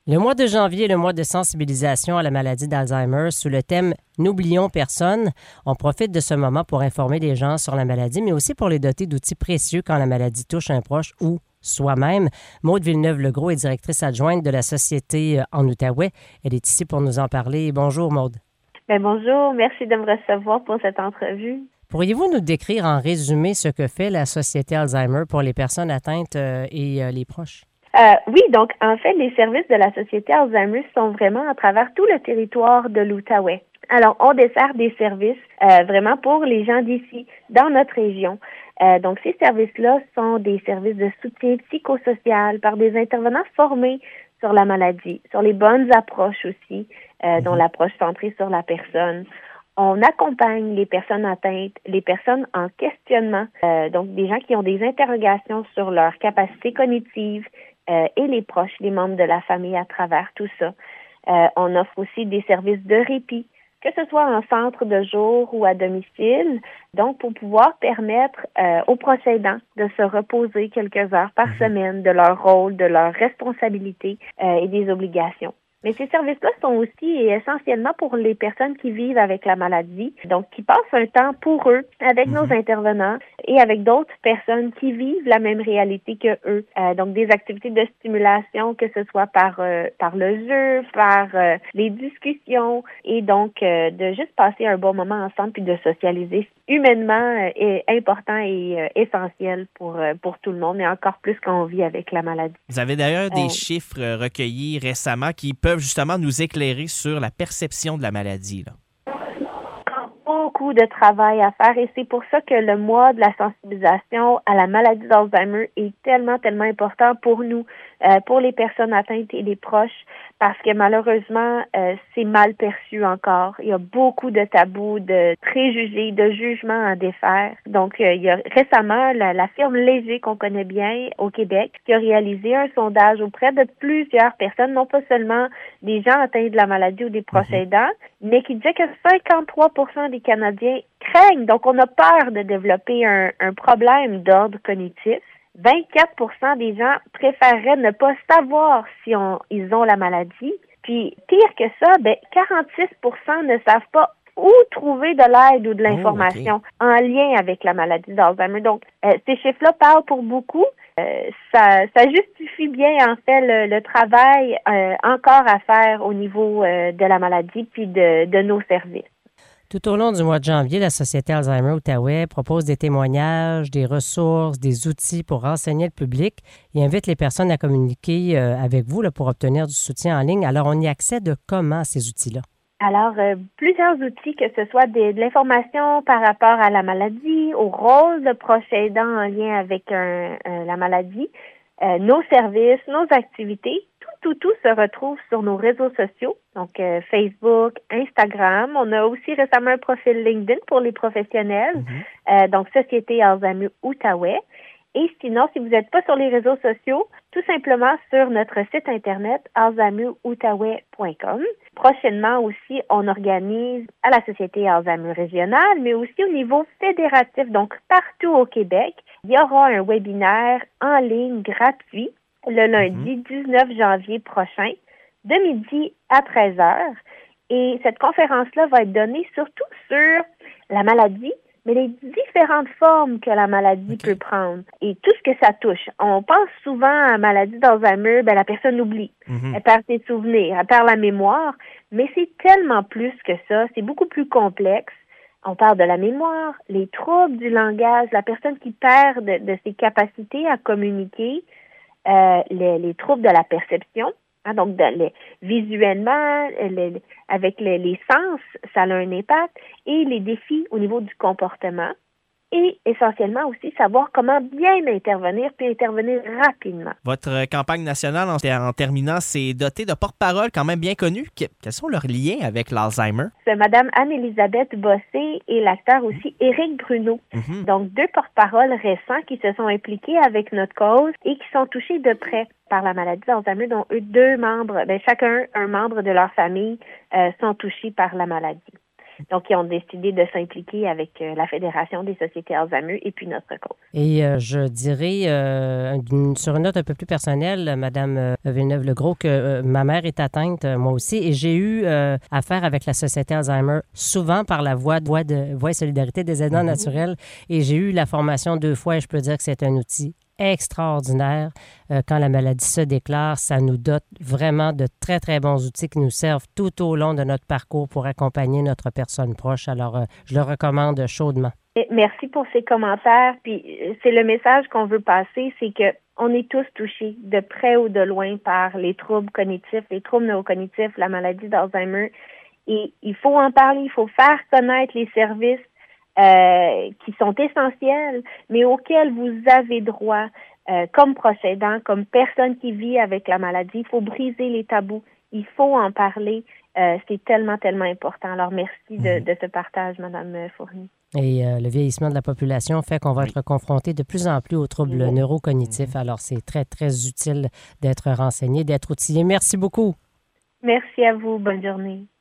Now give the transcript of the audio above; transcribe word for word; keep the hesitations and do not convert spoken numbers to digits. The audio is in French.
Le mois de janvier est le mois de sensibilisation à la maladie d'Alzheimer sous le thème « N'oublions personne ». On profite de ce moment pour informer les gens sur la maladie, mais aussi pour les doter d'outils précieux quand la maladie touche un proche ou soi-même. Maude Villeneuve-Legros est directrice adjointe de la Société en Outaouais. Elle est ici pour nous en parler. Bonjour Maude. Bien, bonjour, merci de me recevoir pour cette entrevue. Pourriez-vous nous décrire en résumé ce que fait la Société Alzheimer pour les personnes atteintes euh, et euh, les proches? Euh, oui, donc en fait, les services de la Société Alzheimer sont vraiment à travers tout le territoire de l'Outaouais. Alors, on dessert des services euh, vraiment pour les gens d'ici, dans notre région. Euh, donc, ces services-là sont des services de soutien psychosocial par des intervenants formés sur la maladie, sur les bonnes approches aussi, euh, dont l'approche centrée sur la personne. On accompagne les personnes atteintes, les personnes en questionnement, euh, donc des gens qui ont des interrogations sur leurs capacités cognitives euh, et les proches, les membres de la famille à travers tout ça. Euh, on offre aussi des services de répit, que ce soit en centre de jour ou à domicile, donc pour pouvoir permettre euh, aux proches aidants de se reposer quelques heures par semaine de leur rôle, de leurs responsabilités euh, et des obligations. Mais ces services-là sont aussi et essentiellement pour les personnes qui vivent avec la maladie, donc qui passent un temps pour eux avec mm-hmm. nos intervenants et avec d'autres personnes qui vivent la même réalité que eux. Euh, donc des activités de stimulation, que ce soit par euh, par le jeu, par euh, les discussions, et donc euh, de juste passer un bon moment ensemble puis de socialiser humainement euh, est important et euh, essentiel pour euh, pour tout le monde, et encore plus quand on vit avec la maladie. Vous avez d'ailleurs des euh, chiffres recueillis récemment qui peuvent justement nous éclairer sur la perception de la maladie, là. Beaucoup de travail à faire, et c'est pour ça que le mois de la sensibilisation à la maladie d'Alzheimer est tellement, tellement important pour nous, euh, pour les personnes atteintes et les proches, parce que malheureusement, euh, c'est mal perçu encore. Il y a beaucoup de tabous, de préjugés, de jugements à défaire. Donc, euh, il y a récemment la, la firme Léger, qu'on connaît bien au Québec, qui a réalisé un sondage auprès de plusieurs personnes, non pas seulement des gens atteints de la maladie ou des proches mm-hmm. aidants, mais qui disait que cinquante-trois pour cent des Canadiens craignent, donc on a peur de développer un, un problème d'ordre cognitif. vingt-quatre pour cent des gens préféreraient ne pas savoir si on, ils ont la maladie. Puis, pire que ça, ben, quarante-six pour cent ne savent pas où trouver de l'aide ou de l'information oh, okay. en lien avec la maladie d'Alzheimer. Donc, euh, ces chiffres-là parlent pour beaucoup. Euh, ça, ça justifie bien, en fait, le, le travail euh, encore à faire au niveau euh, de la maladie puis de, de nos services. Tout au long du mois de janvier, la Société Alzheimer Outaouais propose des témoignages, des ressources, des outils pour renseigner le public et invite les personnes à communiquer euh, avec vous là, pour obtenir du soutien en ligne. Alors, on y accède comment à ces outils-là? Alors, euh, plusieurs outils, que ce soit des, de l'information par rapport à la maladie, au rôle de proche aidant en lien avec un, un, la maladie, euh, nos services, nos activités, tout, tout, tout se retrouve sur nos réseaux sociaux, donc euh, Facebook, Instagram. On a aussi récemment un profil LinkedIn pour les professionnels, mm-hmm. euh, donc Société Alzheimer Outaouais. Et sinon, si vous n'êtes pas sur les réseaux sociaux, tout simplement sur notre site internet alzheimer outaouais point com. Prochainement aussi, on organise à la Société Alzheimer régionale, mais aussi au niveau fédératif, donc partout au Québec, il y aura un webinaire en ligne gratuit le lundi dix-neuf janvier prochain, de midi à treize heures. Et cette conférence-là va être donnée surtout sur la maladie, mais les différentes formes que la maladie okay. peut prendre et tout ce que ça touche. On pense souvent à la maladie d'Alzheimer, ben la personne oublie, mm-hmm. elle perd ses souvenirs, elle perd la mémoire, mais c'est tellement plus que ça, c'est beaucoup plus complexe. On parle de la mémoire, les troubles du langage, la personne qui perd de, de ses capacités à communiquer, euh, les, les troubles de la perception. Hein, donc, de, les, visuellement, les, avec les, les sens, ça a un impact, et les défis au niveau du comportement, et essentiellement aussi savoir comment bien intervenir, puis intervenir rapidement. Votre campagne nationale, en, en terminant, c'est dotée de porte-parole quand même bien connus. Quels sont leurs liens avec l'Alzheimer? C'est Mme Anne-Élisabeth Bossé et l'acteur aussi Éric Bruno. Mm-hmm. Donc, deux porte-paroles récents qui se sont impliqués avec notre cause et qui sont touchés de près par la maladie d'Alzheimer, dont eux deux membres, ben, chacun un membre de leur famille, euh, sont touchés par la maladie. Donc, ils ont décidé de s'impliquer avec euh, la Fédération des sociétés Alzheimer et puis notre cause. Et euh, je dirais, euh, d'une- sur une note un peu plus personnelle, Madame euh, Villeneuve-Legros, que euh, ma mère est atteinte, euh, moi aussi, et j'ai eu euh, affaire avec la Société Alzheimer souvent par la voie de, voie de voie et solidarité des aidants Mhm. naturels. Et j'ai eu la formation deux fois et je peux dire que c'est un outil extraordinaire. Euh, quand la maladie se déclare, ça nous dote vraiment de très, très bons outils qui nous servent tout au long de notre parcours pour accompagner notre personne proche. Alors, euh, je le recommande chaudement. Merci pour ces commentaires. Puis c'est le message qu'on veut passer, c'est que on est tous touchés de près ou de loin par les troubles cognitifs, les troubles neurocognitifs, la maladie d'Alzheimer. Et il faut en parler, il faut faire connaître les services euh, qui sont essentiels, mais auxquels vous avez droit euh, comme proche aidant, comme personne qui vit avec la maladie. Il faut briser les tabous. Il faut en parler. Euh, c'est tellement, tellement important. Alors, merci de, de ce partage, Mme Fournier. Et euh, le vieillissement de la population fait qu'on va Oui. être confronté de plus en plus aux troubles Oui. neurocognitifs. Alors, c'est très, très utile d'être renseigné, d'être outillé. Merci beaucoup. Merci à vous. Bonne journée.